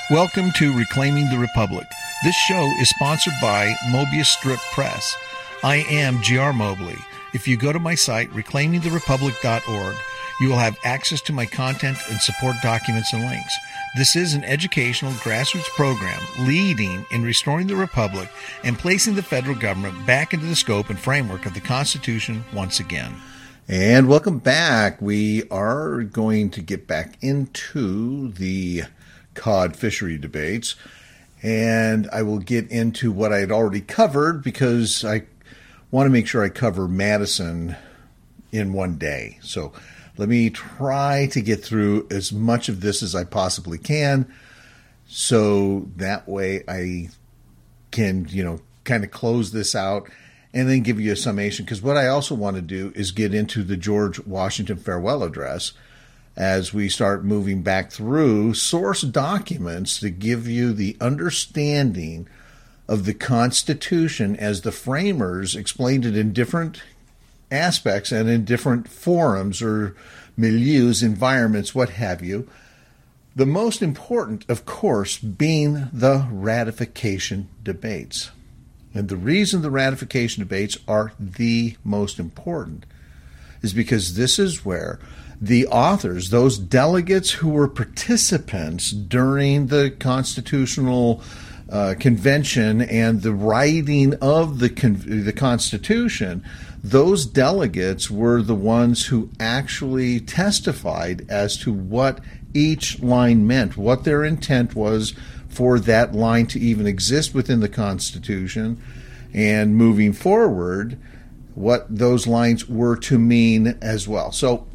Welcome to Reclaiming the Republic. This show is sponsored by Mobius Strip Press. I am G.R. Mobley. If you go to my site, reclaimingtherepublic.org, you will have access to my content and support documents and links. This is an educational grassroots program leading in restoring the Republic and placing the federal government back into the scope and framework of the Constitution once again. And welcome back. We are going to get back into the cod fishery debates, and I will get into what I had already covered because I want to make sure I cover Madison in one day. So let me try to get through as much of this as I possibly can, so that way I can, kind of close this out and then give you a summation. Because what I also want to do is get into the George Washington farewell address as we start moving back through source documents to give you the understanding of the Constitution as the framers explained it in different aspects and in different forums or milieus, environments, what have you. The most important, of course, being the ratification debates. And the reason the ratification debates are the most important is because this is where the authors, those delegates who were participants during the Constitutional Convention and the writing of the Constitution, those delegates were the ones who actually testified as to what each line meant, what their intent was for that line to even exist within the Constitution, and moving forward, what those lines were to mean as well. So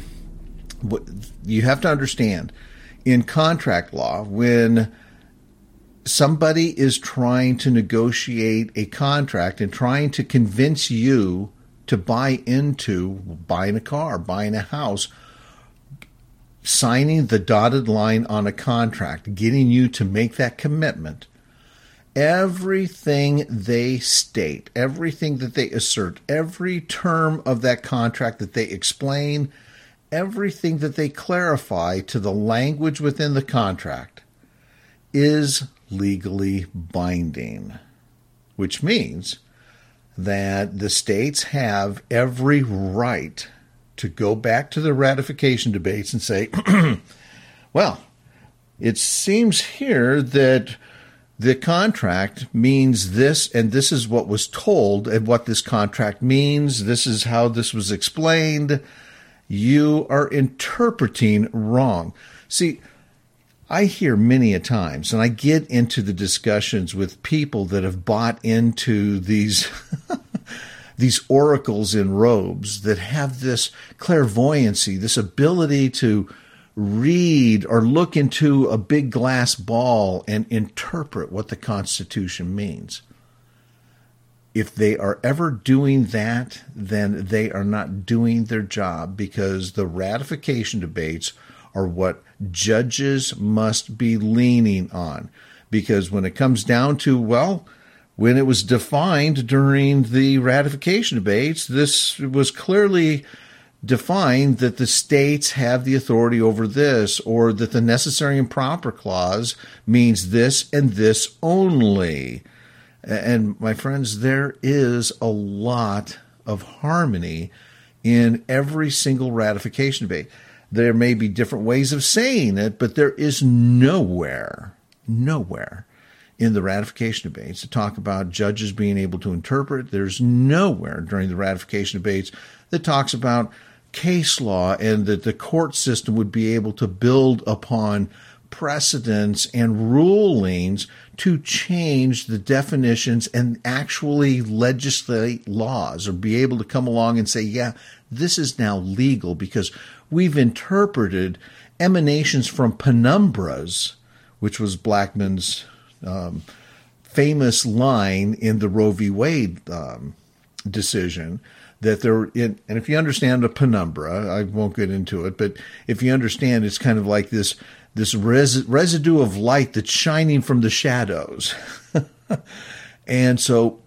you have to understand, in contract law, when somebody is trying to negotiate a contract and trying to convince you to buy into buying a car, buying a house, signing the dotted line on a contract, getting you to make that commitment, everything they state, everything that they assert, every term of that contract that they explain, everything that they clarify to the language within the contract is legally binding, which means that the states have every right to go back to the ratification debates and say, well, it seems here that the contract means this, and this is what was told, and what this contract means. This is how this was explained. You are interpreting wrong. See, I hear many a times, and I get into the discussions with people that have bought into these these oracles in robes that have this clairvoyancy, this ability to read or look into a big glass ball and interpret what the Constitution means. If they are ever doing that, then they are not doing their job, because the ratification debates are what judges must be leaning on. Because when it comes down to, well, when it was defined during the ratification debates, this was clearly defined that the states have the authority over this, or that the necessary and proper clause means this and this only. And my friends, there is a lot of harmony in every single ratification debate. There may be different ways of saying it, but there is nowhere in the ratification debates to talk about judges being able to interpret. There's nowhere during the ratification debates that talks about case law and that the court system would be able to build upon precedents and rulings to change the definitions and actually legislate laws, or be able to come along and say, yeah, this is now legal because we've interpreted emanations from penumbras, which was Blackmun's famous line in the Roe v. Wade decision, that and if you understand a penumbra, I won't get into it, but if you understand, it's kind of like this residue of light that's shining from the shadows. And so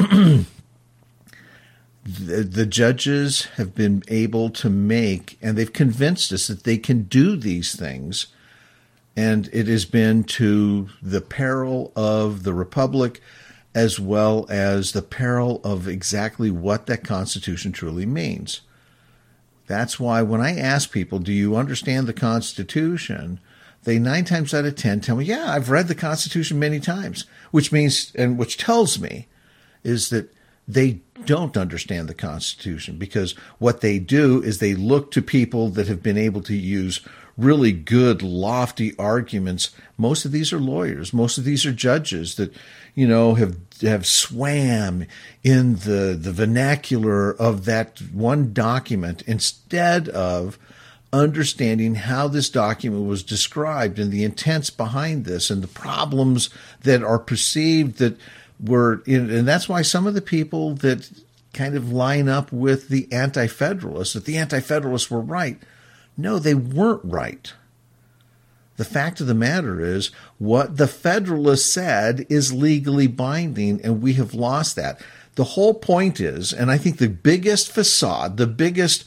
the judges have been able to make, and they've convinced us that they can do these things And it has been to the peril of the Republic, as well as the peril of exactly what that Constitution truly means. That's why when I ask people, do you understand the Constitution? They 9 times out of 10 tell me, yeah, I've read the Constitution many times, which means, and which tells me, is that they don't understand the Constitution, because what they do is they look to people that have been able to use really good, lofty arguments. Most of these are lawyers. Most of these are judges that, have swam in the vernacular of that one document instead of understanding how this document was described and the intents behind this and the problems that are perceived that were in. And that's why some of the people that kind of line up with the Anti-Federalists, that the Anti-Federalists were right. No, they weren't right. The fact of the matter is, what the Federalists said is legally binding, and we have lost that. The whole point is, and I think the biggest facade, the biggest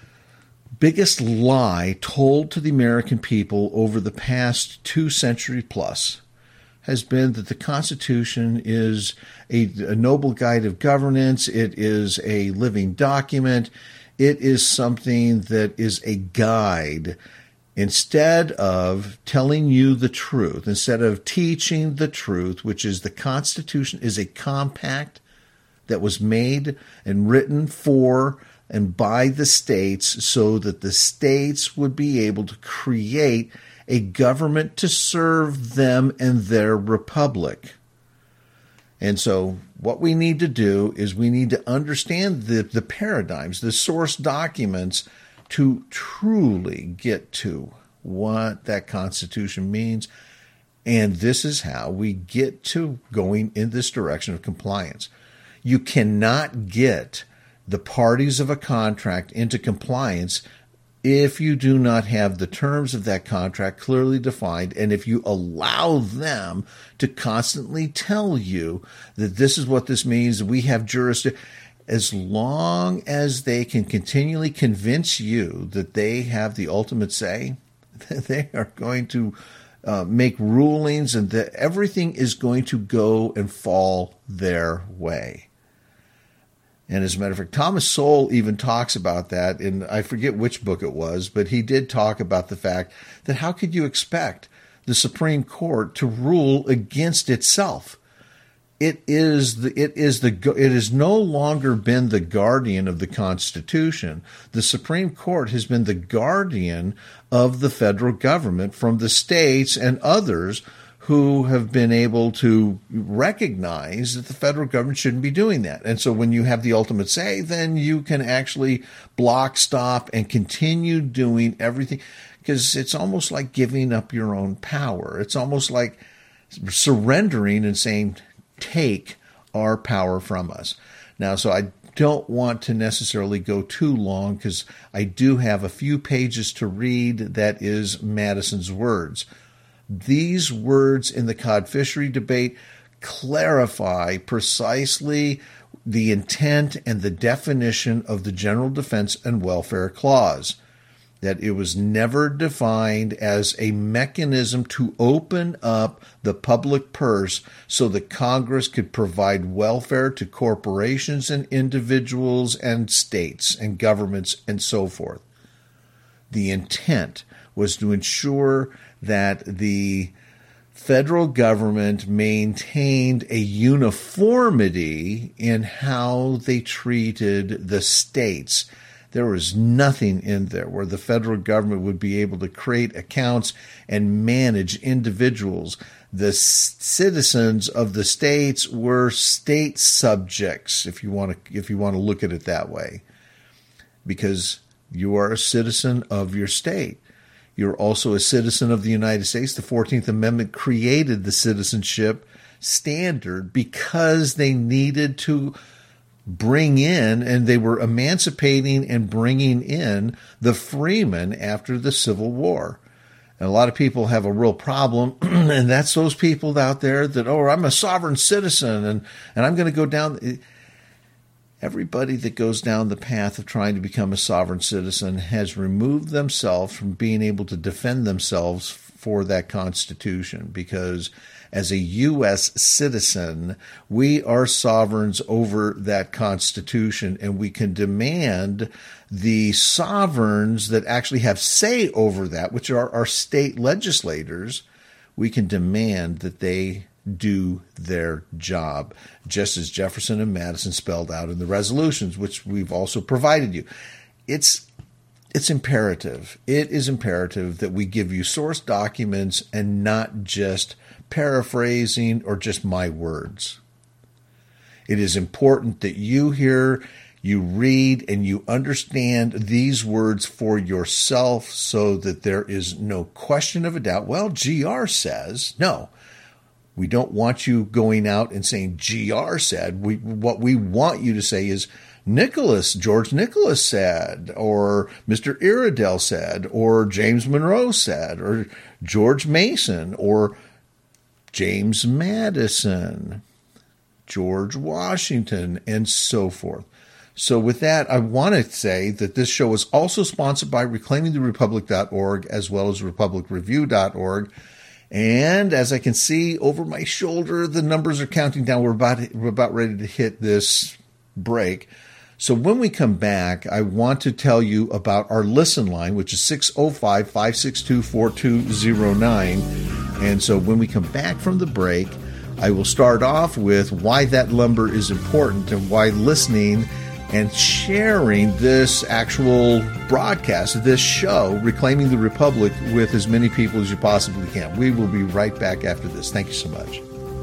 lie told to the American people over the past 2 centuries plus has been that the Constitution is a noble guide of governance. It is a living document. It is something that is a guide. Instead of telling you the truth, instead of teaching the truth, which is the Constitution is a compact that was made and written for and by the states so that the states would be able to create a government to serve them and their republic. And so what we need to do is we need to understand the paradigms, the source documents, to truly get to what that Constitution means. And this is how we get to going in this direction of compliance. You cannot get the parties of a contract into compliance if you do not have the terms of that contract clearly defined, and if you allow them to constantly tell you that this is what this means, we have jurisdiction. As long as they can continually convince you that they have the ultimate say, they are going to make rulings, and that everything is going to go and fall their way. And as a matter of fact, Thomas Sowell even talks about that in, I forget which book it was, but he did talk about the fact that how could you expect the Supreme Court to rule against itself? It has no longer been the guardian of the Constitution. The Supreme Court has been the guardian of the federal government from the states and others who have been able to recognize that the federal government shouldn't be doing that. And so when you have the ultimate say, then you can actually block, stop, and continue doing everything, because it's almost like giving up your own power. It's almost like surrendering and saying, take our power from us. Now, so I don't want to necessarily go too long, because I do have a few pages to read that is Madison's words. These words in the cod fishery debate clarify precisely the intent and the definition of the General Defense and Welfare Clause, that it was never defined as a mechanism to open up the public purse so that Congress could provide welfare to corporations and individuals and states and governments and so forth. The intent was to ensure that the federal government maintained a uniformity in how they treated the states. There was nothing in there where the federal government would be able to create accounts and manage individuals. The citizens of the states were state subjects, if you want to look at it that way, because you are a citizen of your state. You're also a citizen of the United States. The 14th Amendment created the citizenship standard because they needed to bring in, and they were emancipating and bringing in the freemen after the Civil War. And a lot of people have a real problem, and that's those people out there that, I'm a sovereign citizen, and I'm going to go down. Everybody that goes down the path of trying to become a sovereign citizen has removed themselves from being able to defend themselves for that Constitution, because as a U.S. citizen, we are sovereigns over that Constitution, and we can demand the sovereigns that actually have say over that, which are our state legislators, we can demand that they do their job, just as Jefferson and Madison spelled out in the resolutions, which we've also provided you. It's imperative. It is imperative that we give you source documents and not just paraphrasing or just my words. It is important that you hear, you read, and you understand these words for yourself so that there is no question of a doubt. Well, GR says. No, we don't want you going out and saying GR said. What we want you to say is George Nicholas said, or Mr. Iredell said, or James Monroe said, or George Mason, or James Madison, George Washington, and so forth. So with that, I want to say that this show is also sponsored by ReclaimingTheRepublic.org as well as RepublicReview.org. And as I can see over my shoulder, the numbers are counting down. We're about ready to hit this break. So when we come back, I want to tell you about our listen line, which is 605-562-4209. And so when we come back from the break, I will start off with why that number is important and why listening and sharing this actual broadcast, this show, Reclaiming the Republic, with as many people as you possibly can. We will be right back after this. Thank you so much.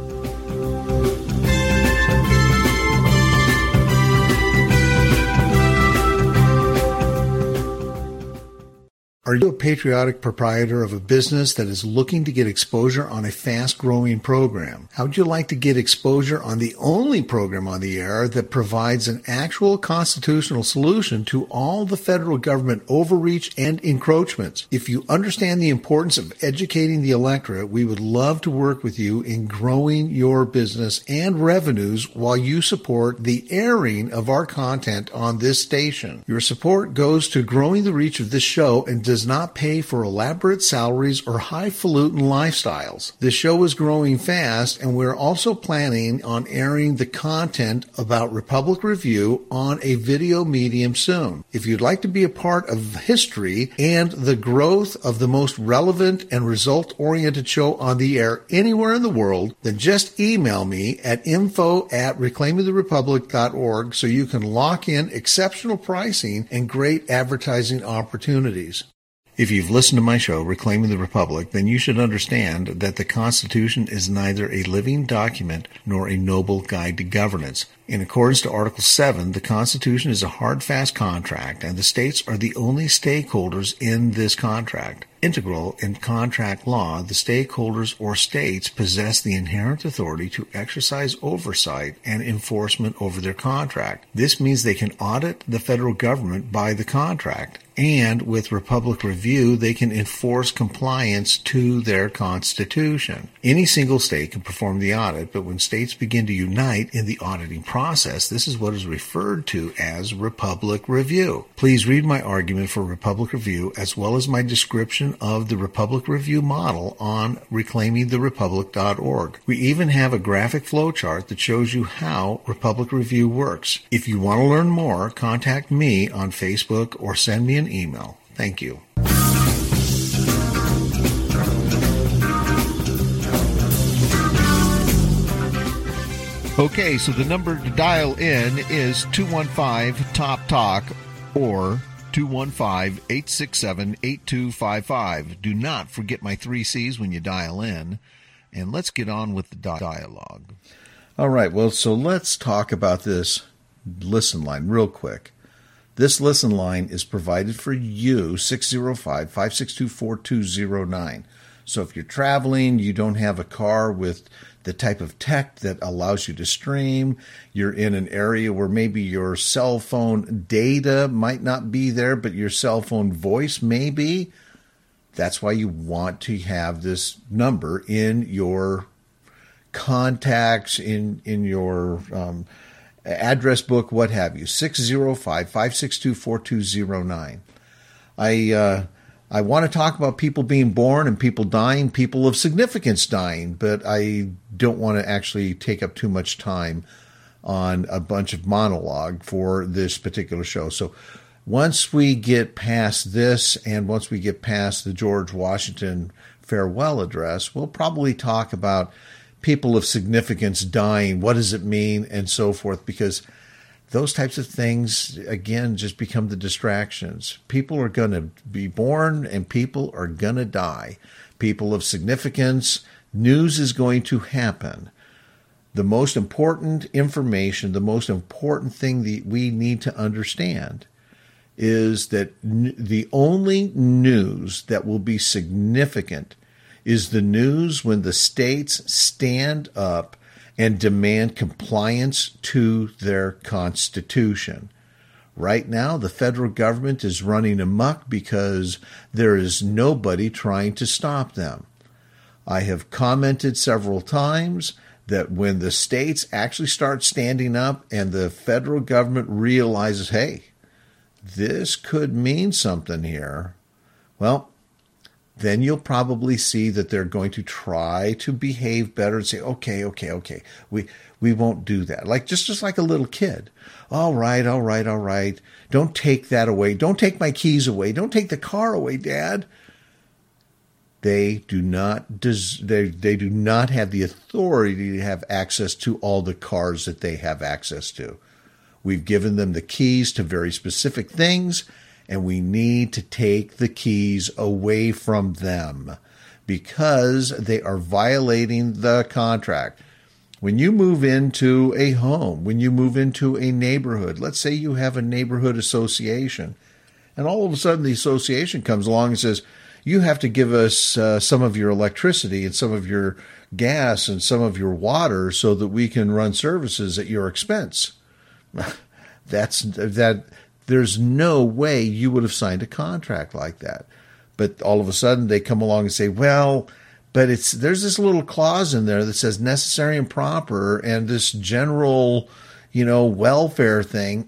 Are you a patriotic proprietor of a business that is looking to get exposure on a fast-growing program? How would you like to get exposure on the only program on the air that provides an actual constitutional solution to all the federal government overreach and encroachments? If you understand the importance of educating the electorate, we would love to work with you in growing your business and revenues while you support the airing of our content on this station. Your support goes to growing the reach of this show and does not pay for elaborate salaries or highfalutin lifestyles. This show is growing fast, and we're also planning on airing the content about Republic Review on a video medium soon. If you'd like to be a part of history and the growth of the most relevant and result-oriented show on the air anywhere in the world, then just email me at info@reclaimingtherepublic.org so you can lock in exceptional pricing and great advertising opportunities. If you've listened to my show, Reclaiming the Republic, then you should understand that the Constitution is neither a living document nor a noble guide to governance. In accordance to Article 7, the Constitution is a hard, fast contract, and the states are the only stakeholders in this contract. Integral in contract law, the stakeholders or states possess the inherent authority to exercise oversight and enforcement over their contract. This means they can audit the federal government by the contract, and with Republic Review, they can enforce compliance to their Constitution. Any single state can perform the audit, but when states begin to unite in the auditing process, this is what is referred to as Republic Review. Please read my argument for Republic Review as well as my description of the Republic Review model on reclaimingtherepublic.org. We even have a graphic flowchart that shows you how Republic Review works. If you want to learn more, contact me on Facebook or send me an email. Thank you. Okay, so the number to dial in is 215-TOP-TALK or 215-867-8255. Do not forget my 3 C's when you dial in, and let's get on with the dialogue. All right, well, so let's talk about this listen line real quick. This listen line is provided for you, 605-562-4209. So if you're traveling, you don't have a car with the type of tech that allows you to stream, you're in an area where maybe your cell phone data might not be there, but your cell phone voice may be, that's why you want to have this number in your contacts, in your address book, what have you, 605-562-4209. I want to talk about people being born and people dying, people of significance dying, but I don't want to actually take up too much time on a bunch of monologue for this particular show. So once we get past this and once we get past the George Washington farewell address, we'll probably talk about people of significance dying, what does it mean, and so forth, because those types of things, again, just become the distractions. People are going to be born and people are going to die. People of significance, news is going to happen. The most important information, the most important thing that we need to understand is that the only news that will be significant is the news when the states stand up and demand compliance to their Constitution. Right now, the federal government is running amok because there is nobody trying to stop them. I have commented several times that when the states actually start standing up and the federal government realizes, hey, this could mean something here, well, then you'll probably see that they're going to try to behave better and say, okay, we won't do that. Like just like a little kid. All right. Don't take that away. Don't take my keys away. Don't take the car away, Dad. They do not they do not have the authority to have access to all the cars that they have access to. We've given them the keys to very specific things, and we need to take the keys away from them because they are violating the contract. When you move into a home, when you move into a neighborhood, let's say you have a neighborhood association, and all of a sudden the association comes along and says, you have to give us some of your electricity and some of your gas and some of your water so that we can run services at your expense. There's no way you would have signed a contract like that. But all of a sudden they come along and say, well, but there's this little clause in there that says necessary and proper and this general, welfare thing.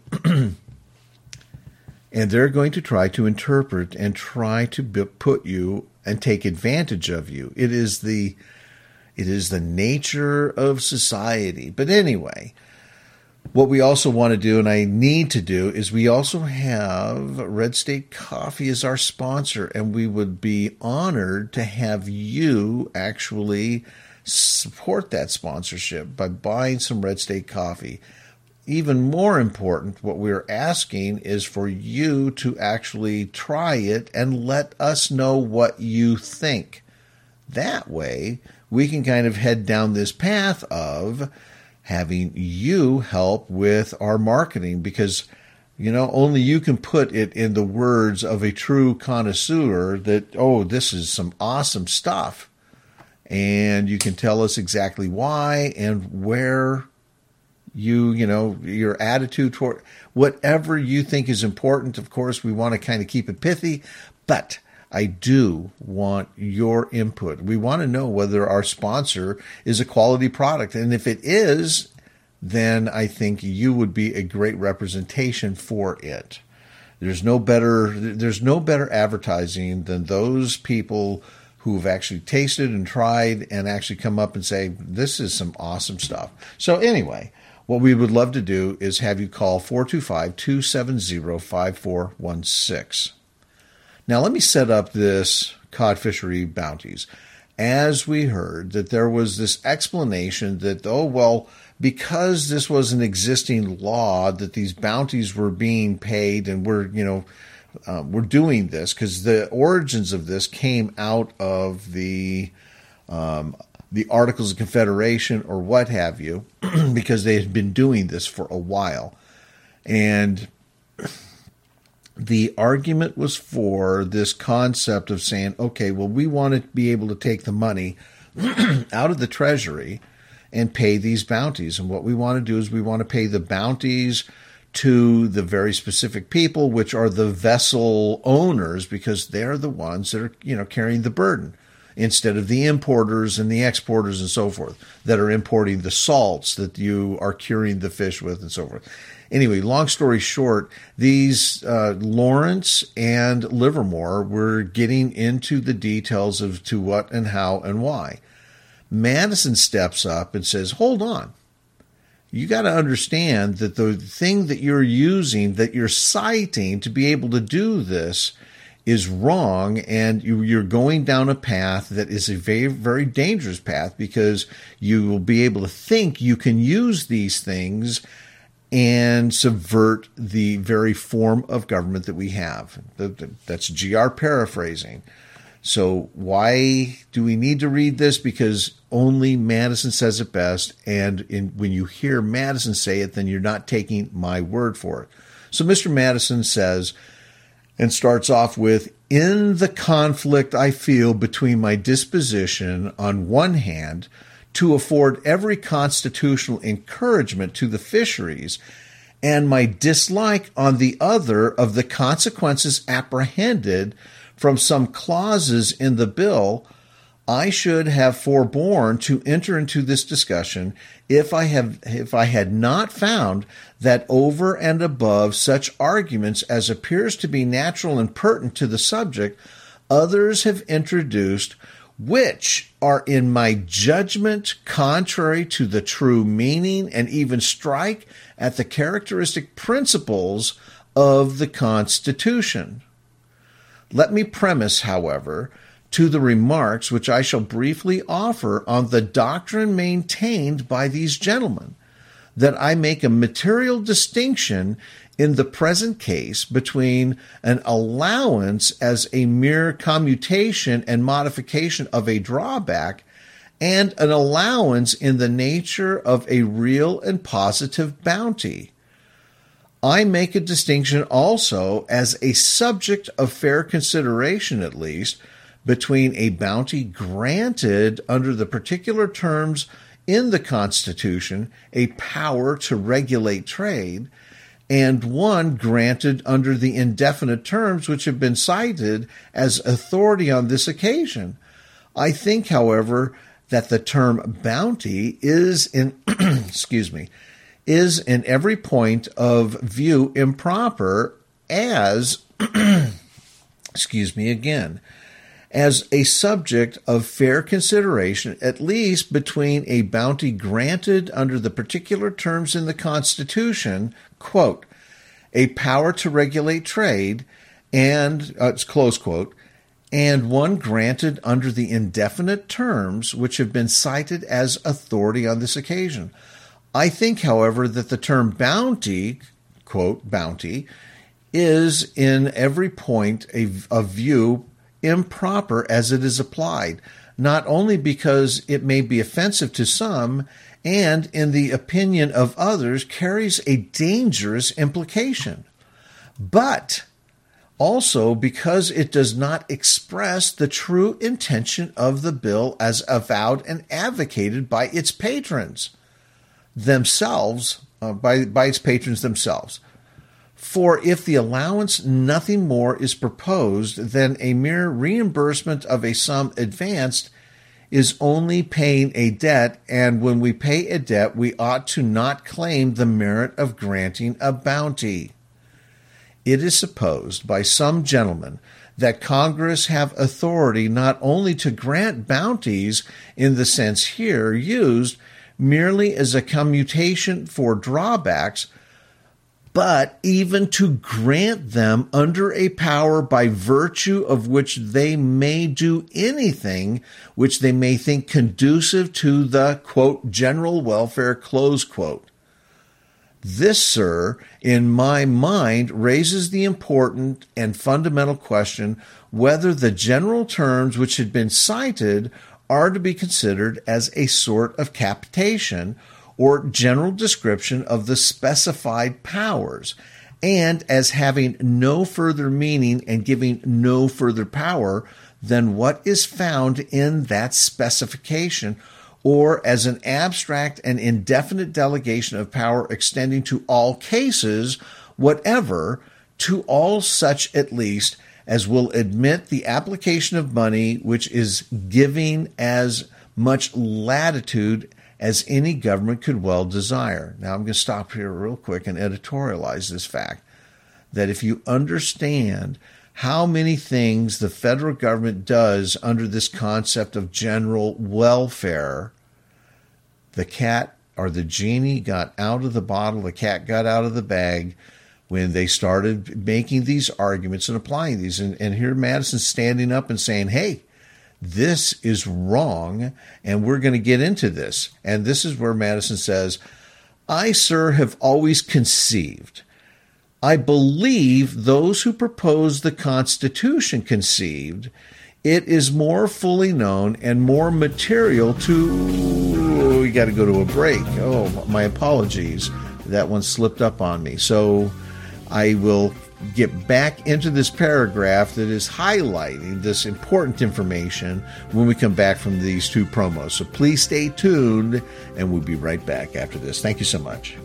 And they're going to try to interpret and try to put you and take advantage of you. It is the nature of society. But anyway, what we also want to do, and I need to do, is we also have Red State Coffee as our sponsor, and we would be honored to have you actually support that sponsorship by buying some Red State Coffee. Even more important, what we're asking is for you to actually try it and let us know what you think. That way, we can kind of head down this path of having you help with our marketing because, only you can put it in the words of a true connoisseur that, oh, this is some awesome stuff. And you can tell us exactly why and where your attitude toward whatever you think is important. Of course, we want to kind of keep it pithy, but I do want your input. We want to know whether our sponsor is a quality product. And if it is, then I think you would be a great representation for it. There's no better advertising than those people who've actually tasted and tried and actually come up and say, this is some awesome stuff. So anyway, what we would love to do is have you call 425-270-5416. Now, let me set up this cod fishery bounties. As we heard that there was this explanation that, because this was an existing law that these bounties were being paid and we're doing this because the origins of this came out of the Articles of Confederation or what have you, because they had been doing this for a while. And the argument was for this concept of saying, okay, well, we want to be able to take the money out of the Treasury and pay these bounties. And what we want to do is we want to pay the bounties to the very specific people, which are the vessel owners, because they're the ones that are, carrying the burden. instead of the importers and the exporters and so forth that are importing the salts that you are curing the fish with and so forth. Anyway, long story short, these Lawrence and Livermore were getting into the details of to what and how and why. Madison steps up and says, hold on. You got to understand that the thing that you're using, that you're citing to be able to do this is wrong, and you're going down a path that is a very, very dangerous path, because you will be able to think you can use these things and subvert the very form of government that we have. That's GR paraphrasing. So why do we need to read this? Because only Madison says it best, and when you hear Madison say it, then you're not taking my word for it. So Mr. Madison says, and starts off with, in the conflict I feel between my disposition on one hand to afford every constitutional encouragement to the fisheries, and my dislike on the other of the consequences apprehended from some clauses in the bill, I should have forborne to enter into this discussion if I had not found that over and above such arguments as appears to be natural and pertinent to the subject, others have introduced which are in my judgment contrary to the true meaning and even strike at the characteristic principles of the Constitution. Let me premise, however, to the remarks which I shall briefly offer on the doctrine maintained by these gentlemen, that I make a material distinction in the present case between an allowance as a mere commutation and modification of a drawback and an allowance in the nature of a real and positive bounty. I make a distinction also as a subject of fair consideration, at least, between a bounty granted under the particular terms in the Constitution, a power to regulate trade, and one granted under the indefinite terms which have been cited as authority on this occasion. I think, however, that the term bounty is in is in every point of view improper as as a subject of fair consideration, at least between a bounty granted under the particular terms in the Constitution, quote, a power to regulate trade, and, close quote, and one granted under the indefinite terms which have been cited as authority on this occasion. I think, however, that the term bounty, quote, bounty, is in every point of view improper as it is applied, not only because it may be offensive to some, and in the opinion of others carries a dangerous implication, but also because it does not express the true intention of the bill as avowed and advocated by its patrons themselves, by its patrons themselves. For if the allowance nothing more is proposed than a mere reimbursement of a sum advanced, is only paying a debt, and when we pay a debt, we ought to not claim the merit of granting a bounty. It is supposed by some gentlemen that Congress have authority not only to grant bounties in the sense here used, merely as a commutation for drawbacks, but even to grant them under a power by virtue of which they may do anything which they may think conducive to the, quote, general welfare, close quote. This, sir, in my mind, raises the important and fundamental question whether the general terms which had been cited are to be considered as a sort of capitation or general description of the specified powers, and as having no further meaning and giving no further power than what is found in that specification, or as an abstract and indefinite delegation of power extending to all cases, whatever, to all such at least as will admit the application of money which is giving as much latitude as any government could well desire. Now, I'm going to stop here real quick and editorialize this fact that if you understand how many things the federal government does under this concept of general welfare, the cat or the genie got out of the bottle, the cat got out of the bag when they started making these arguments and applying these. And here Madison's standing up and saying, hey, this is wrong, and we're going to get into this. And this is where Madison says, I, sir, have always conceived. I believe those who proposed the Constitution conceived. It is more fully known and more material to... we got to go to a break. Oh, my apologies. That one slipped up on me. So I will get back into this paragraph that is highlighting this important information when we come back from these two promos. So please stay tuned, and we'll be right back after this. Thank you so much.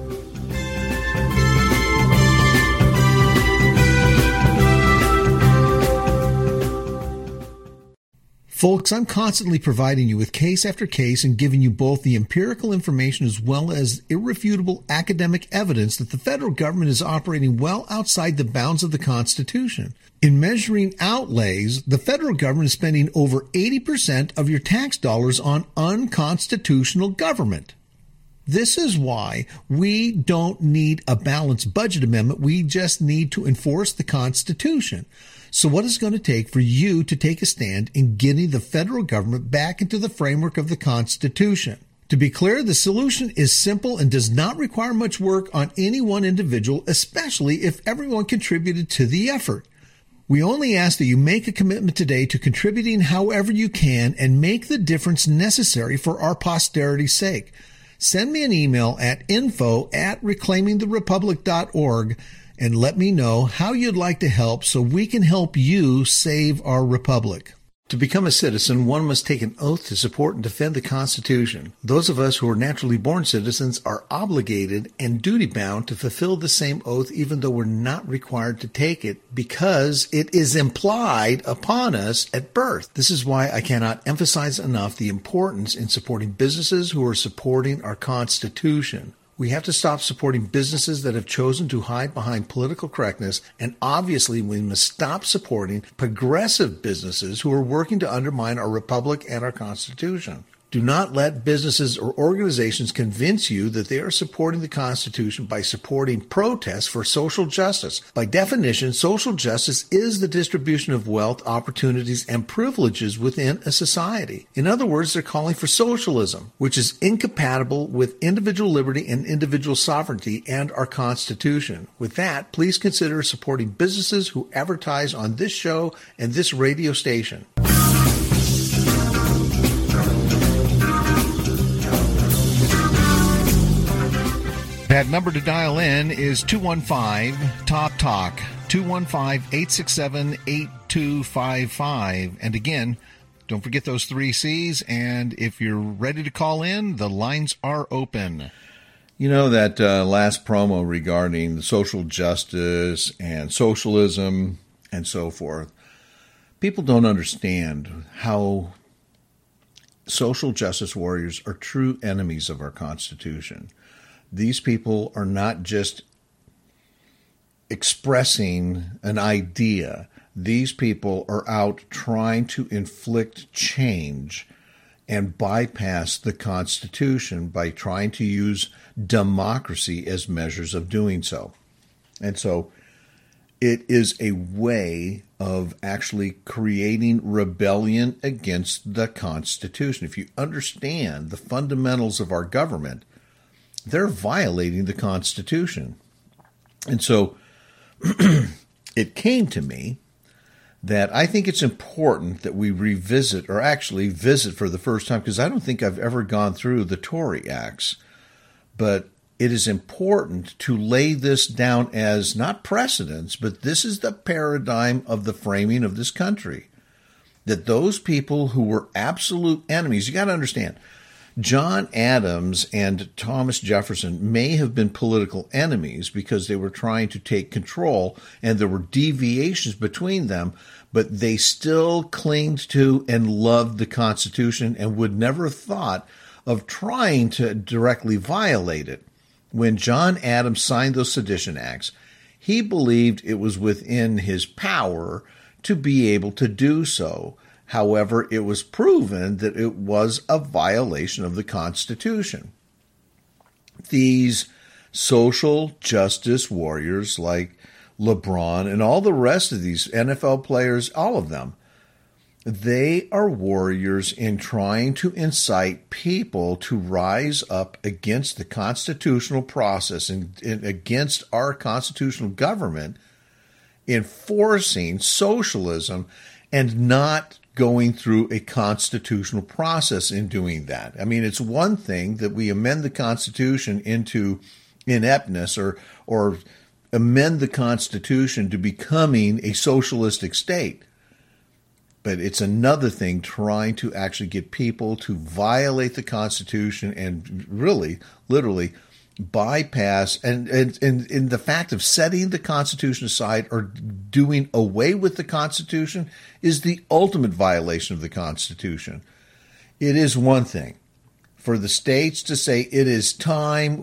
Folks, I'm constantly providing you with case after case and giving you both the empirical information as well as irrefutable academic evidence that the federal government is operating well outside the bounds of the Constitution. In measuring outlays, the federal government is spending over 80% of your tax dollars on unconstitutional government. This is why we don't need a balanced budget amendment. We just need to enforce the Constitution. So what is it going to take for you to take a stand in getting the federal government back into the framework of the Constitution? To be clear, the solution is simple and does not require much work on any one individual, especially if everyone contributed to the effort. We only ask that you make a commitment today to contributing however you can and make the difference necessary for our posterity's sake. Send me an email at info@reclaimingtherepublic.org and let me know how you'd like to help so we can help you save our republic. To become a citizen, one must take an oath to support and defend the Constitution. Those of us who are naturally born citizens are obligated and duty-bound to fulfill the same oath even though we're not required to take it because it is implied upon us at birth. This is why I cannot emphasize enough the importance in supporting businesses who are supporting our Constitution. We have to stop supporting businesses that have chosen to hide behind political correctness, and obviously we must stop supporting progressive businesses who are working to undermine our republic and our Constitution. Do not let businesses or organizations convince you that they are supporting the Constitution by supporting protests for social justice. By definition, social justice is the distribution of wealth, opportunities, and privileges within a society. In other words, they're calling for socialism, which is incompatible with individual liberty and individual sovereignty and our Constitution. With that, please consider supporting businesses who advertise on this show and this radio station. That number to dial in is 215-TALK-TALK, 215-867-8255. And again, don't forget those 3 C's. And if you're ready to call in, the lines are open. You know, that last promo regarding social justice and socialism and so forth, people don't understand how social justice warriors are true enemies of our Constitution. These people are not just expressing an idea. These people are out trying to inflict change and bypass the Constitution by trying to use democracy as measures of doing so. And so it is a way of actually creating rebellion against the Constitution. If you understand the fundamentals of our government, they're violating the Constitution. And so it came to me that I think it's important that we revisit, or actually visit for the first time, because I don't think I've ever gone through the Tory Acts, but it is important to lay this down as not precedents, but this is the paradigm of the framing of this country. That those people who were absolute enemies, you got to understand, John Adams and Thomas Jefferson may have been political enemies because they were trying to take control and there were deviations between them, but they still clinged to and loved the Constitution and would never have thought of trying to directly violate it. When John Adams signed those Sedition Acts, he believed it was within his power to be able to do so. However, it was proven that it was a violation of the Constitution. These social justice warriors like LeBron and all the rest of these NFL players, all of them, they are warriors in trying to incite people to rise up against the constitutional process and against our constitutional government, enforcing socialism and not going through a constitutional process in doing that. I mean, it's one thing that we amend the Constitution into ineptness or amend the Constitution to becoming a socialistic state. But it's another thing trying to actually get people to violate the Constitution and really, literally bypass and in the fact of setting the Constitution aside or doing away with the Constitution is the ultimate violation of the Constitution. It is one thing for the states to say it is time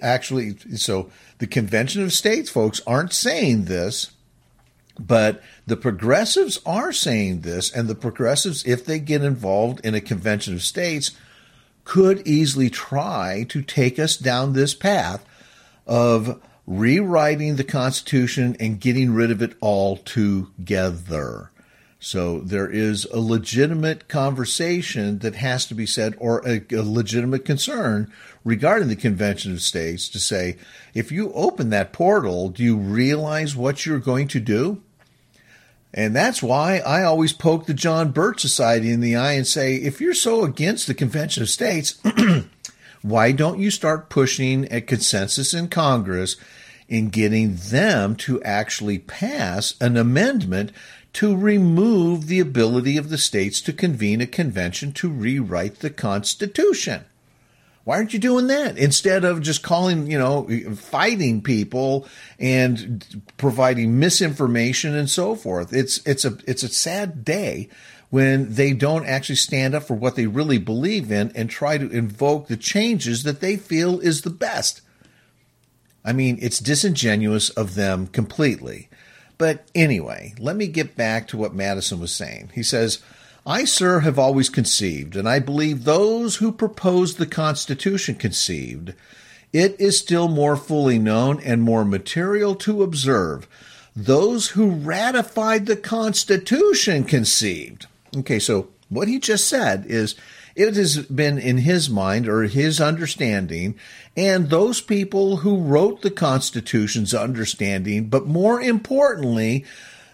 so the Convention of States folks aren't saying this, but the progressives are saying this, and the progressives, if they get involved in a Convention of States, could easily try to take us down this path of rewriting the Constitution and getting rid of it altogether. So there is a legitimate conversation that has to be said, or a legitimate concern regarding the Convention of States to say, if you open that portal, do you realize what you're going to do? And that's why I always poke the John Birch Society in the eye and say, if you're so against the Convention of States, why don't you start pushing a consensus in Congress in getting them to actually pass an amendment to remove the ability of the states to convene a convention to rewrite the Constitution? Why aren't you doing that instead of just fighting people and providing misinformation and so forth? It's a sad day when they don't actually stand up for what they really believe in and try to invoke the changes that they feel is the best. I mean, it's disingenuous of them completely. But anyway, let me get back to what Madison was saying. He says, I, sir, have always conceived, and I believe those who proposed the Constitution conceived, it is still more fully known and more material to observe, those who ratified the Constitution conceived. Okay, so what he just said is it has been in his mind or his understanding, and those people who wrote the Constitution's understanding, but more importantly,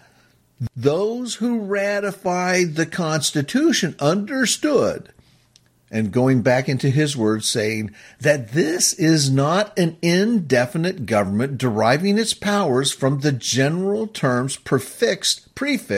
those who ratified the Constitution understood, and going back into his words, saying that this is not an indefinite government deriving its powers from the general terms prefixed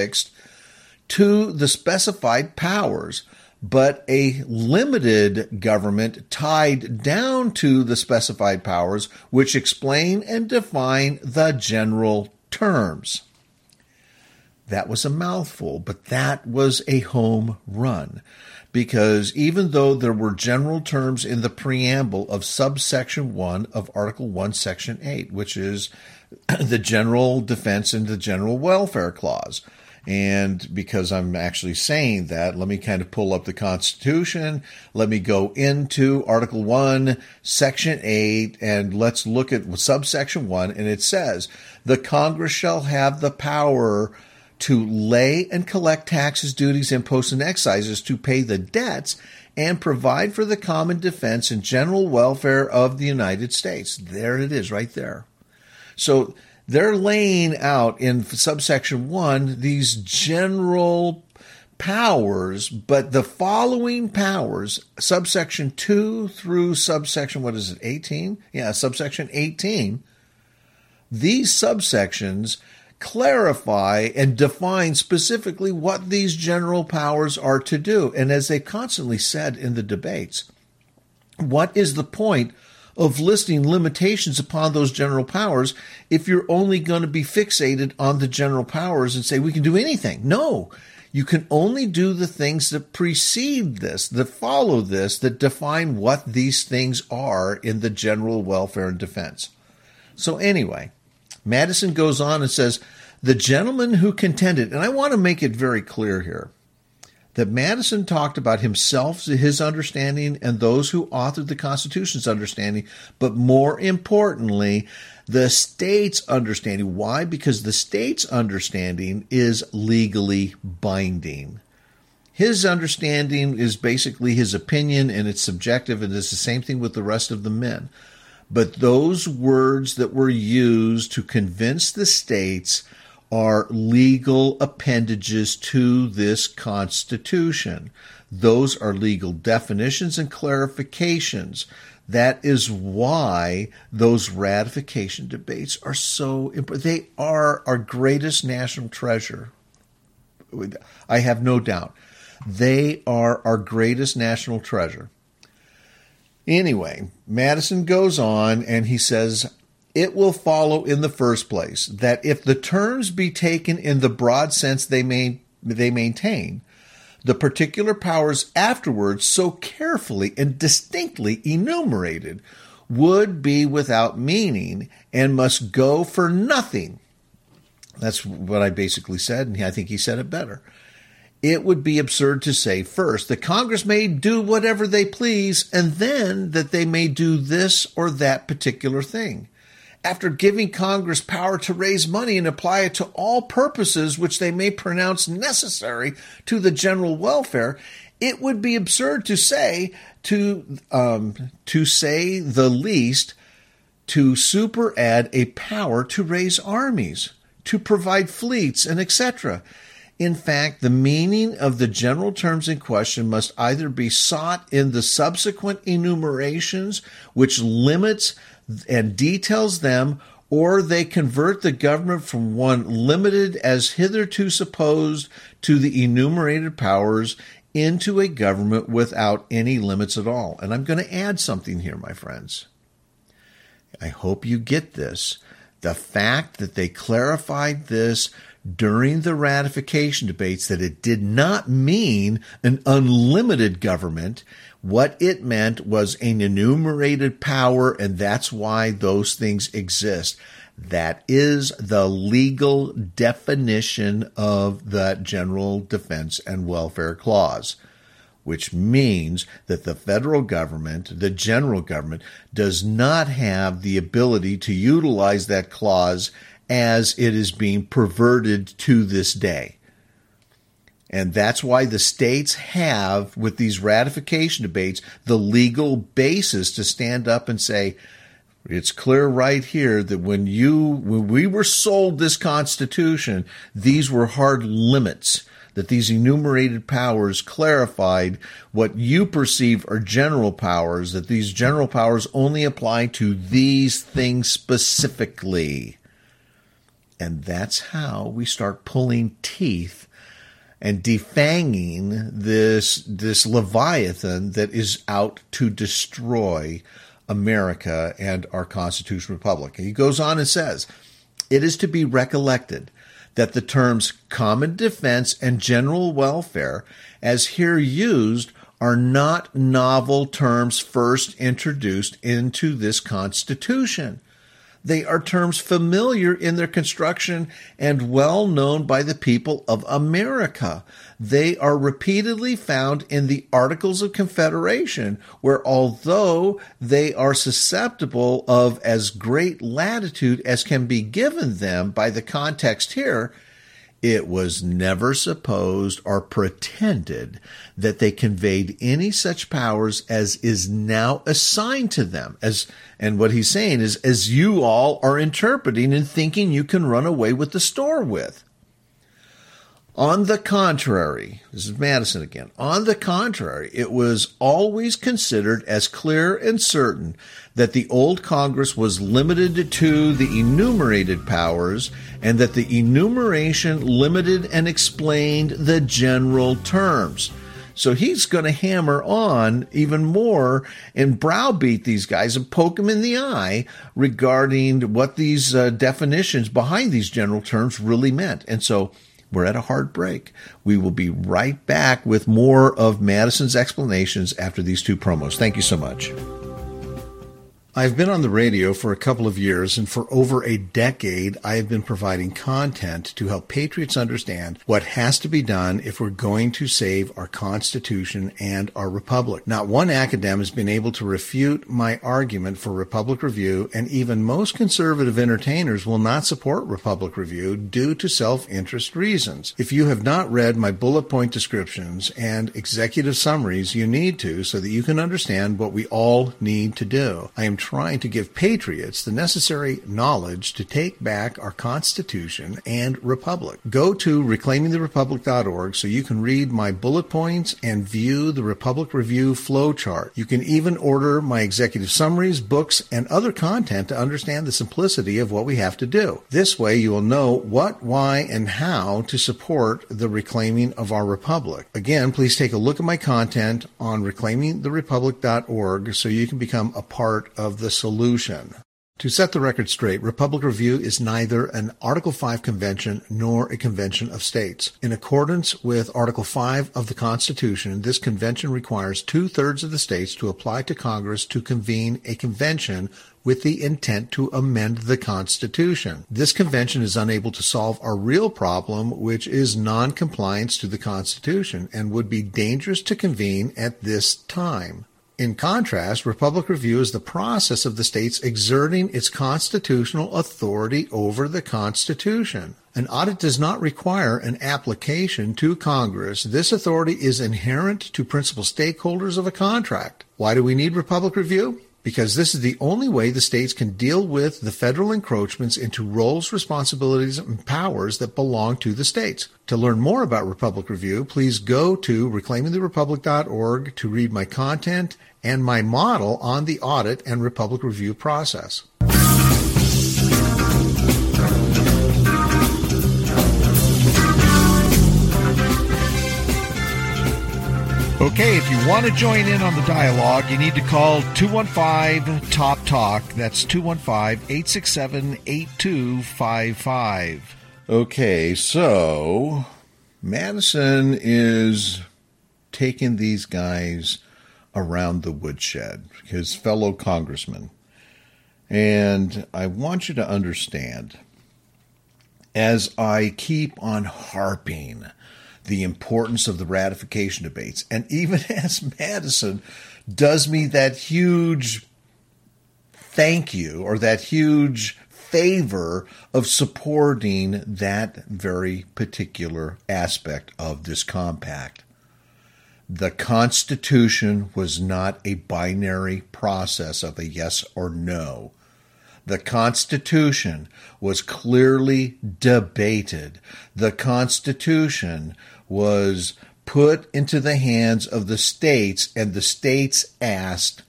to the specified powers, but a limited government tied down to the specified powers which explain and define the general terms. That was a mouthful, but that was a home run, because even though there were general terms in the preamble of subsection 1 of Article 1, Section 8, which is the general defense and the general welfare clause, and because I'm actually saying that, let me kind of pull up the Constitution. Let me go into Article 1, Section 8, and let's look at subsection 1, and it says, the Congress shall have the power to lay and collect taxes, duties, imposts, and excises, to pay the debts, and provide for the common defense and general welfare of the United States. There it is right there. So they're laying out in subsection 1 these general powers, but the following powers, subsection 2 through subsection, 18? Yeah, subsection 18. These subsections clarify and define specifically what these general powers are to do. And as they constantly said in the debates, What is the point of listing limitations upon those general powers if you're only going to be fixated on the general powers and say we can do anything? No, you can only do the things that precede this, that follow this, that define what these things are in the general welfare and defense. So anyway, Madison goes on and says, the gentleman who contended, and I want to make it very clear here, that Madison talked about himself, his understanding, and those who authored the Constitution's understanding, but more importantly, the state's understanding. Why? Because the state's understanding is legally binding. His understanding is basically his opinion, and it's subjective, and it's the same thing with the rest of the men. But those words that were used to convince the states are legal appendages to this Constitution. Those are legal definitions and clarifications. That is why those ratification debates are so important. They are our greatest national treasure. I have no doubt. They are our greatest national treasure. Anyway, Madison goes on and he says, it will follow in the first place that if the terms be taken in the broad sense they maintain, the particular powers afterwards so carefully and distinctly enumerated would be without meaning and must go for nothing. That's what I basically said, and I think he said it better. It would be absurd to say, first, that Congress may do whatever they please, and then that they may do this or that particular thing. After giving Congress power to raise money and apply it to all purposes which they may pronounce necessary to the general welfare, it would be absurd to say, to say the least, to superadd a power to raise armies, to provide fleets, and etc. In fact, the meaning of the general terms in question must either be sought in the subsequent enumerations, which limits and details them, or they convert the government from one limited as hitherto supposed to the enumerated powers into a government without any limits at all. And I'm going to add something here, my friends. I hope you get this. The fact that they clarified this during the ratification debates, that it did not mean an unlimited government. What it meant was an enumerated power, and that's why those things exist. That is the legal definition of the General Defense and Welfare Clause, which means that the federal government, the general government, does not have the ability to utilize that clause as it is being perverted to this day. And that's why the states have, with these ratification debates, the legal basis to stand up and say, it's clear right here that when we were sold this Constitution, these were hard limits, that these enumerated powers clarified what you perceive are general powers, that these general powers only apply to these things specifically. And that's how we start pulling teeth and defanging this Leviathan that is out to destroy America and our constitutional republic. And he goes on and says, it is to be recollected that the terms common defense and general welfare, as here used, are not novel terms first introduced into this Constitution. They are terms familiar in their construction and well known by the people of America. They are repeatedly found in the Articles of Confederation, where although they are susceptible of as great latitude as can be given them by the context here, it was never supposed or pretended that they conveyed any such powers as is now assigned to them. And what he's saying is, as you all are interpreting and thinking you can run away with the store with. On the contrary, this is Madison again, on the contrary, it was always considered as clear and certain that the old Congress was limited to the enumerated powers, and that the enumeration limited and explained the general terms. So he's going to hammer on even more and browbeat these guys and poke them in the eye regarding what these definitions behind these general terms really meant. And so we're at a hard break. We will be right back with more of Madison's explanations after these two promos. Thank you so much. I've been on the radio for a couple of years, and for over a decade, I have been providing content to help patriots understand what has to be done if we're going to save our Constitution and our Republic. Not one academic has been able to refute my argument for Republic Review, and even most conservative entertainers will not support Republic Review due to self-interest reasons. If you have not read my bullet point descriptions and executive summaries, you need to, so that you can understand what we all need to do. I am trying to give patriots the necessary knowledge to take back our Constitution and Republic. Go to reclaimingtherepublic.org so you can read my bullet points and view the Republic Review flowchart. You can even order my executive summaries, books, and other content to understand the simplicity of what we have to do. This way you will know what, why, and how to support the reclaiming of our Republic. Again, please take a look at my content on reclaimingtherepublic.org so you can become a part of the solution. To set the record straight, Republic Review is neither an Article 5 convention nor a convention of states. In accordance with Article 5 of the Constitution, this convention requires 2/3 of the states to apply to Congress to convene a convention with the intent to amend the Constitution. This convention is unable to solve our real problem, which is non-compliance to the Constitution, and would be dangerous to convene at this time. In contrast, Republic Review is the process of the states exerting its constitutional authority over the Constitution. An audit does not require an application to Congress. This authority is inherent to principal stakeholders of a contract. Why do we need Republic Review? Because this is the only way the states can deal with the federal encroachments into roles, responsibilities, and powers that belong to the states. To learn more about Republic Review, please go to reclaimingtherepublic.org to read my content and my model on the audit and Republic Review process. Okay, if you want to join in on the dialogue, you need to call 215-TOP-TALK. That's 215-867-8255. Okay, so Madison is taking these guys around the woodshed, his fellow congressmen. And I want you to understand, as I keep on harping the importance of the ratification debates, and even as Madison does me that huge thank you or that huge favor of supporting that very particular aspect of this compact. The Constitution was not a binary process of a yes or no. The Constitution was clearly debated. The Constitution was put into the hands of the states, and the states asked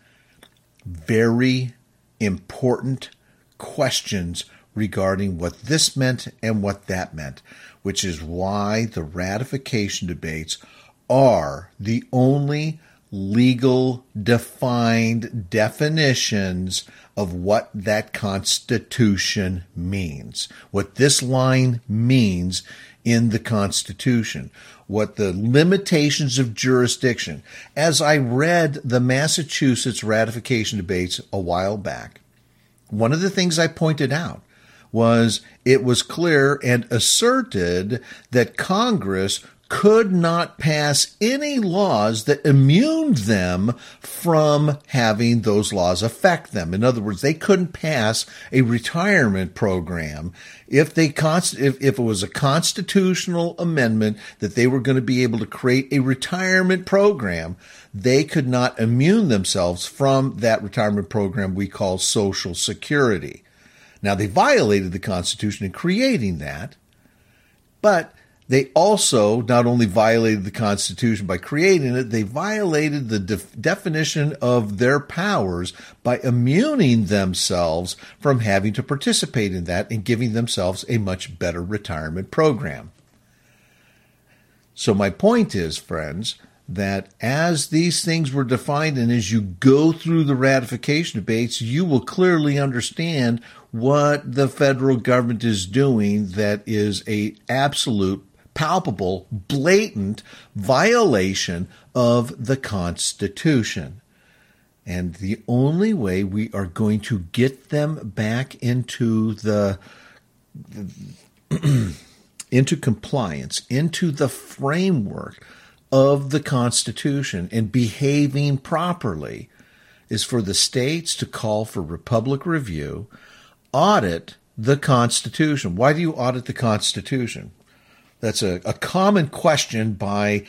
very important questions regarding what this meant and what that meant, which is why the ratification debates are the only legal defined definitions of what that Constitution means, what this line means in the Constitution, what the limitations of jurisdiction. As I read the Massachusetts ratification debates a while back, one of the things I pointed out was it was clear and asserted that Congress could not pass any laws that immuned them from having those laws affect them. In other words, they couldn't pass a retirement program if it was a constitutional amendment that they were going to be able to create a retirement program. They could not immune themselves from that retirement program we call Social Security. Now, they violated the Constitution in creating that, but they also not only violated the Constitution by creating it, they violated the definition of their powers by immuning themselves from having to participate in that and giving themselves a much better retirement program. So my point is, friends, that as these things were defined and as you go through the ratification debates, you will clearly understand what the federal government is doing that is a absolute, palpable, blatant violation of the Constitution. And the only way we are going to get them back into into compliance, into the framework of the Constitution and behaving properly, is for the states to call for republic review, audit the Constitution. Why do you audit the Constitution? That's a common question by,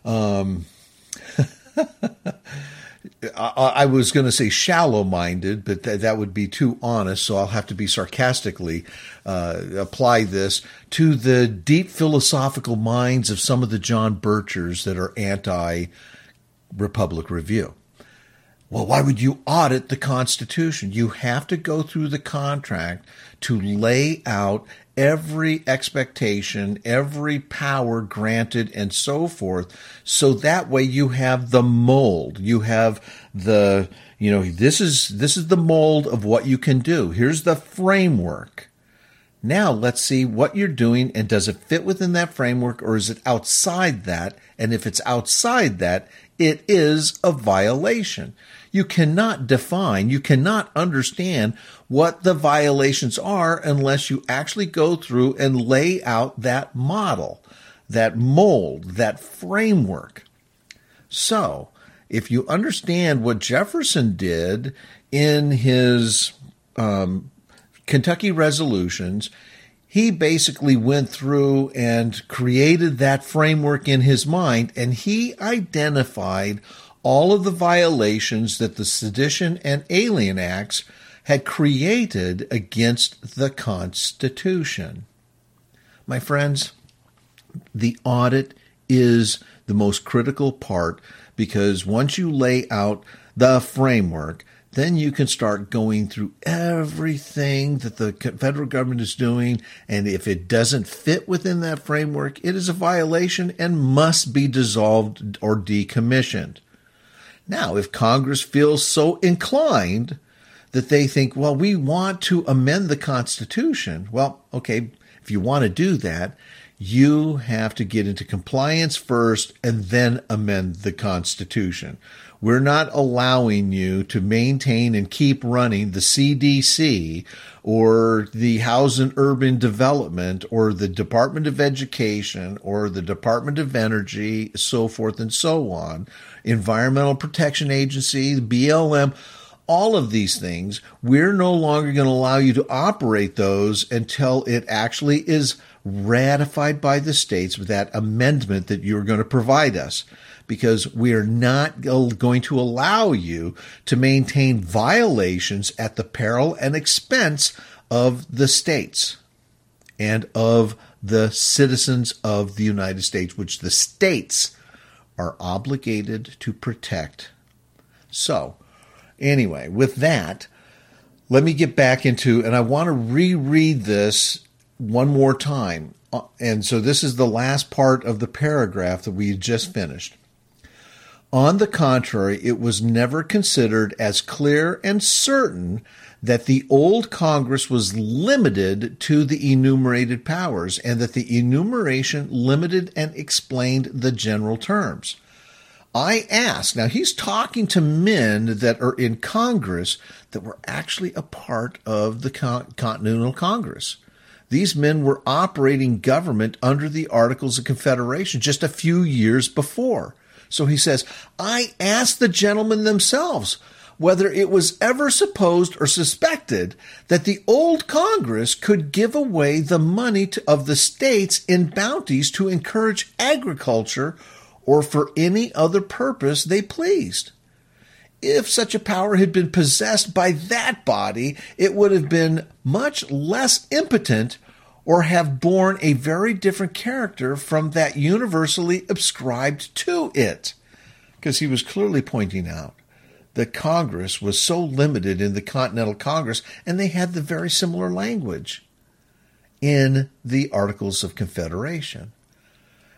I was going to say shallow-minded, but that would be too honest, so I'll have to be sarcastically apply this to the deep philosophical minds of some of the John Birchers that are anti-republic review. Well, why would you audit the Constitution? You have to go through the contract to lay out every expectation, every power granted, and so forth. So that way you have the mold. You have the, this is the mold of what you can do. Here's the framework. Now let's see what you're doing, and does it fit within that framework, or is it outside that? And if it's outside that, it is a violation. You cannot define, you cannot understand what the violations are unless you actually go through and lay out that model, that mold, that framework. So, if you understand what Jefferson did in his Kentucky resolutions, he basically went through and created that framework in his mind, and he identified all of the violations that the Sedition and Alien Acts had created against the Constitution. My friends, the audit is the most critical part, because once you lay out the framework, then you can start going through everything that the federal government is doing, and if it doesn't fit within that framework, it is a violation and must be dissolved or decommissioned. Now, if Congress feels so inclined that they think, well, we want to amend the Constitution, well, okay, if you want to do that, you have to get into compliance first and then amend the Constitution. We're not allowing you to maintain and keep running the CDC or the House and Urban Development or the Department of Education or the Department of Energy, so forth and so on, Environmental Protection Agency, the BLM, all of these things. We're no longer going to allow you to operate those until it actually is ratified by the states with that amendment that you're going to provide us, because we are not going to allow you to maintain violations at the peril and expense of the states and of the citizens of the United States, which the states are obligated to protect. So, anyway, with that, let me get back into, and I want to reread this one more time. And so this is the last part of the paragraph that we just finished. On the contrary, it was never considered as clear and certain that the old Congress was limited to the enumerated powers, and that the enumeration limited and explained the general terms. I ask, now he's talking to men that are in Congress that were actually a part of the Continental Congress. These men were operating government under the Articles of Confederation just a few years before. So he says, I asked the gentlemen themselves whether it was ever supposed or suspected that the old Congress could give away the money of the states in bounties to encourage agriculture or for any other purpose they pleased. If such a power had been possessed by that body, it would have been much less impotent or have borne a very different character from that universally ascribed to it. Because he was clearly pointing out that Congress was so limited in the Continental Congress, and they had the very similar language in the Articles of Confederation.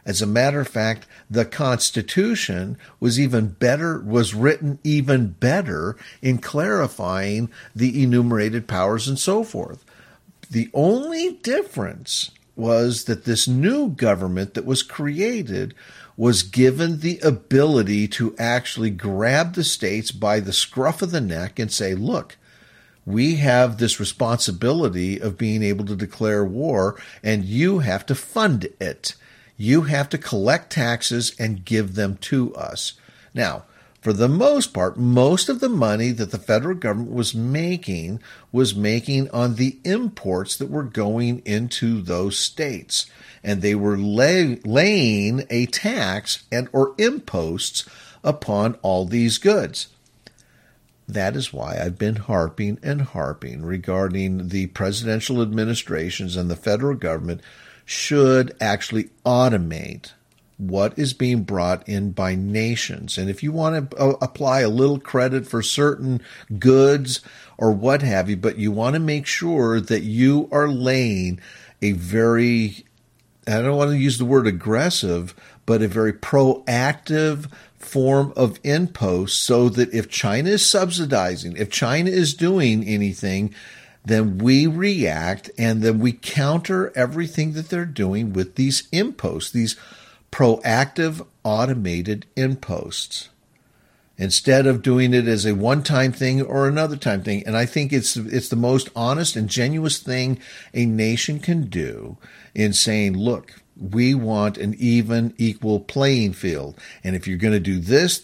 As a matter of fact, the Constitution was written even better in clarifying the enumerated powers and so forth. The only difference was that this new government that was created was given the ability to actually grab the states by the scruff of the neck and say, look, we have this responsibility of being able to declare war, and you have to fund it. You have to collect taxes and give them to us. Now, for the most part, most of the money that the federal government was making on the imports that were going into those states. And they were laying a tax and or imposts upon all these goods. That is why I've been harping regarding the presidential administrations and the federal government should actually automate what is being brought in by nations. And if you want to apply a little credit for certain goods or what have you, but you want to make sure that you are laying a very, I don't want to use the word aggressive, but a very proactive form of impost so that if China is subsidizing, if China is doing anything, then we react and then we counter everything that they're doing with these imposts, these proactive automated imposts, instead of doing it as a one-time thing or another time thing. And I think it's the most honest and genuine thing a nation can do in saying, look, we want an even, equal playing field. And if you're going to do this,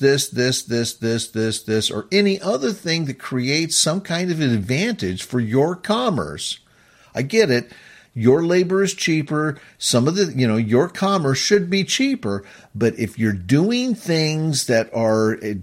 or any other thing that creates some kind of an advantage for your commerce, I get it. Your labor is cheaper. Some of the, your commerce should be cheaper. But if you're doing things that are at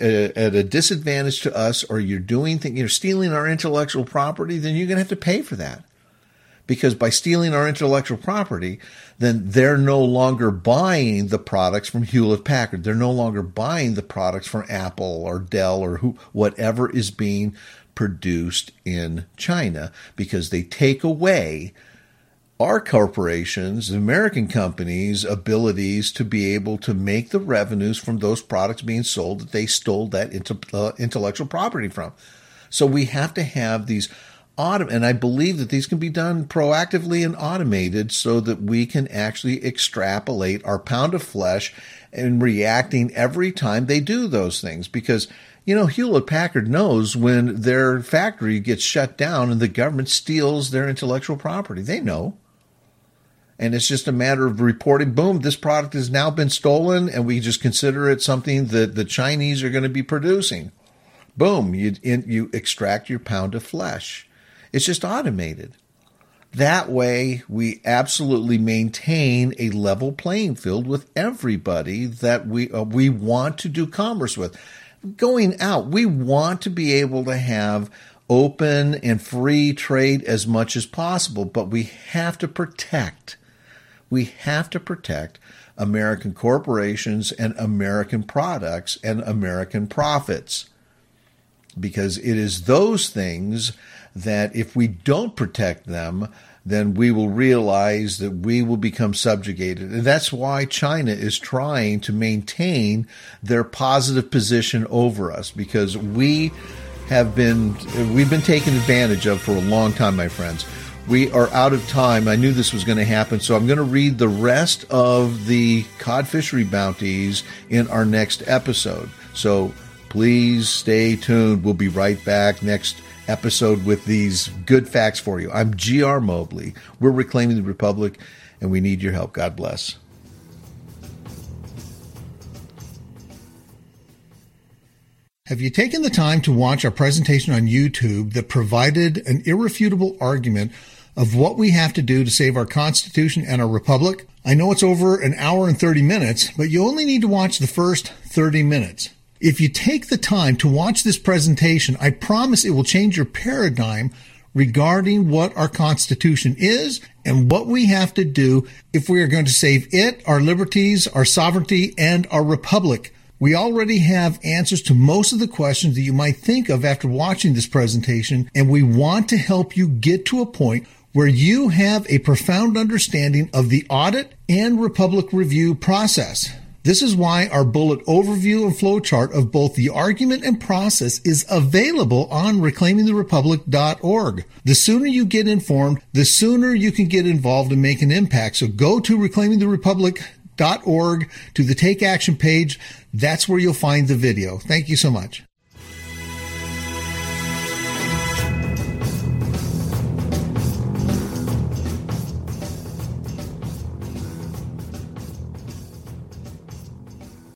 a disadvantage to us, or you're doing things, you're stealing our intellectual property, then you're going to have to pay for that. Because by stealing our intellectual property, then they're no longer buying the products from Hewlett-Packard. They're no longer buying the products from Apple or Dell or whatever is being produced in China, because they take away our corporations, American companies' abilities to be able to make the revenues from those products being sold that they stole that intellectual property from. So we have to have these and I believe that these can be done proactively and automated so that we can actually extrapolate our pound of flesh and reacting every time they do those things. Because, Hewlett-Packard knows when their factory gets shut down and the government steals their intellectual property. They know. And it's just a matter of reporting, boom, this product has now been stolen, and we just consider it something that the Chinese are going to be producing. Boom, you extract your pound of flesh. It's just automated. That way, we absolutely maintain a level playing field with everybody that we want to do commerce with. Going out, we want to be able to have open and free trade as much as possible, but we have to protect. We have to protect American corporations and American products and American profits, because it is those things that if we don't protect them, then we will realize that we will become subjugated. And that's why China is trying to maintain their positive position over us, because we've been taken advantage of for a long time, my friends. We are out of time. I knew this was going to happen, so I'm going to read the rest of the cod fishery bounties in our next episode. So please stay tuned. We'll be right back next episode with these good facts for you. I'm G.R. Mobley. We're Reclaiming the Republic, and we need your help. God bless. Have you taken the time to watch our presentation on YouTube that provided an irrefutable argument of what we have to do to save our Constitution and our Republic? I know it's over an hour and 30 minutes, but you only need to watch the first 30 minutes. If you take the time to watch this presentation, I promise it will change your paradigm regarding what our Constitution is and what we have to do if we are going to save it, our liberties, our sovereignty, and our republic. We already have answers to most of the questions that you might think of after watching this presentation, and we want to help you get to a point where you have a profound understanding of the audit and Republic review process. This is why our bullet overview and flowchart of both the argument and process is available on reclaimingtherepublic.org. The sooner you get informed, the sooner you can get involved and make an impact. So go to reclaimingtherepublic.org to the Take Action page. That's where you'll find the video. Thank you so much.